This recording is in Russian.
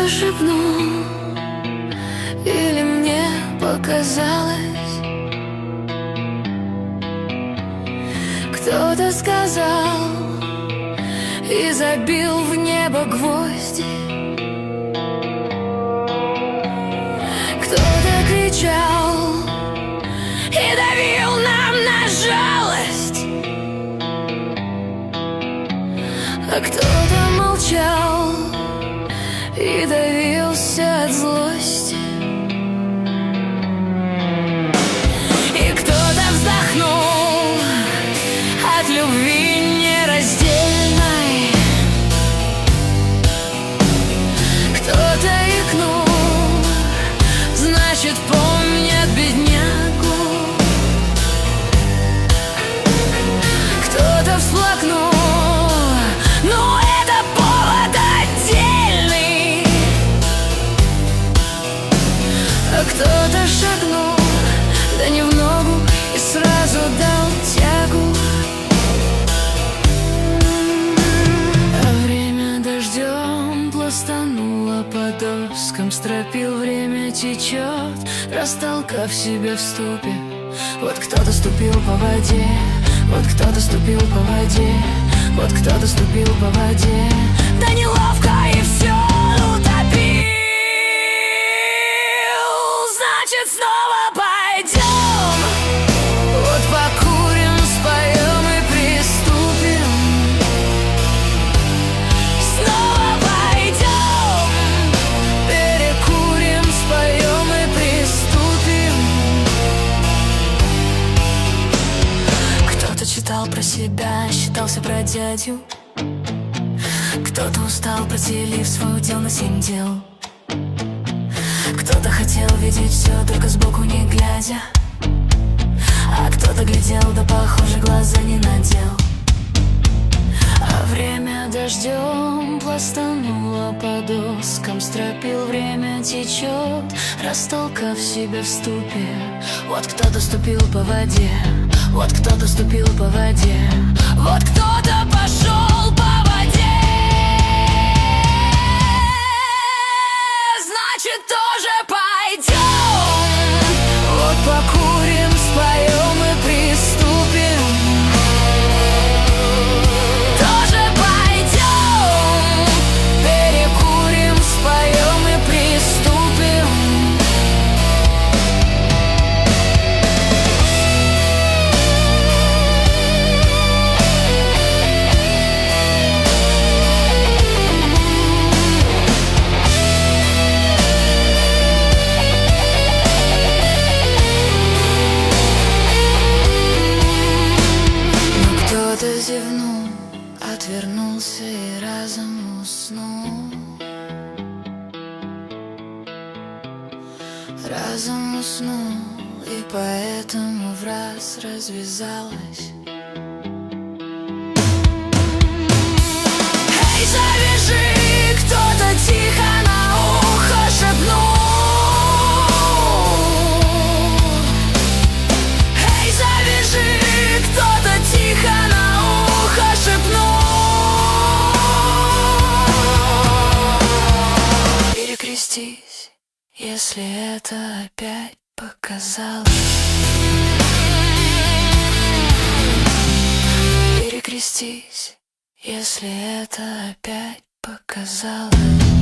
Кто-то шепнул, или мне показалось, кто-то сказал и забил в небо гвозди. Кто-то кричал и давил нам на жалость, а кто-то молчал и давился от злости. И кто-то вздохнул от любви нераздельной, кто-то икнул, значит, помнят беднягу. Кто-то всплакнул, но это повод отдельный. А кто-то шагнул, да не в ногу, и сразу дал тягу. А время дождем пластануло по доскам, стропил, время течет, растолкав себя в ступе. Вот кто-то ступил по воде, вот кто-то ступил по воде, вот кто-то ступил по воде, да неловко и все утопил. Значит, снова пойдем, вот покурим, споем и приступим. Снова пойдем, перекурим, споем и приступим. Кто-то читал про себя, считался про дядю. Кто-то устал, проделив свой удел на 7 дел. Кто-то хотел видеть все, только сбоку не глядя, а кто-то глядел, да похоже глаза не надел. А время дождем пластануло по доскам, стропил, время течет, растолкав себя в ступе. Вот кто-то ступил по воде, вот кто-то ступил по воде, вот кто-то пошел по воде. Значит, тоже пойдем, вот покурим, споем и приступим. Тоже пойдем, перекурим, споем и приступим. Кто-то зевнул, отвернулся и разом уснул. Разом уснул, и поэтому враз развязалась. Эй, завяжи, кто-то тихо на ухо шепнул. Эй, завяжи, кто-то тихо на ухо шепнул. Перекрестись, если это опять показалось. Перекрестись, если это опять показалось.